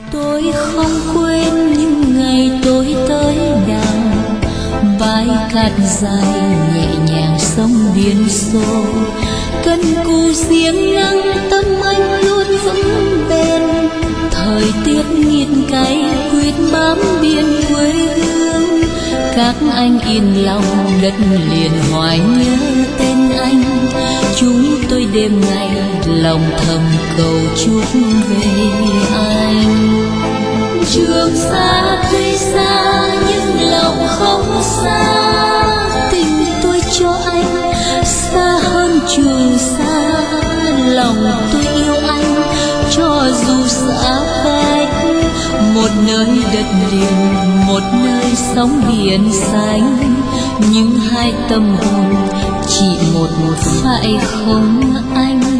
Tôi không quên những ngày tôi tới đảo, bãi cát dài nhẹ nhàng sông biển xô, cần cù giếng nắng tâm anh luôn vững bền. Thời tiết nghiêng cay quyết bám biên quê hương, các anh yên lòng đất liền hoài nhớ tên anh. Chúng tôi đêm ngày lòng thầm cầu chúc về anh. Trường xa tuy xa nhưng lòng không xa, tình tôi cho anh xa hơn trường xa. Lòng tôi yêu anh cho dù xa cách, một nơi đất liền, một nơi sóng biển xanh. Nhưng hai tâm hồn chỉ một phải không anh?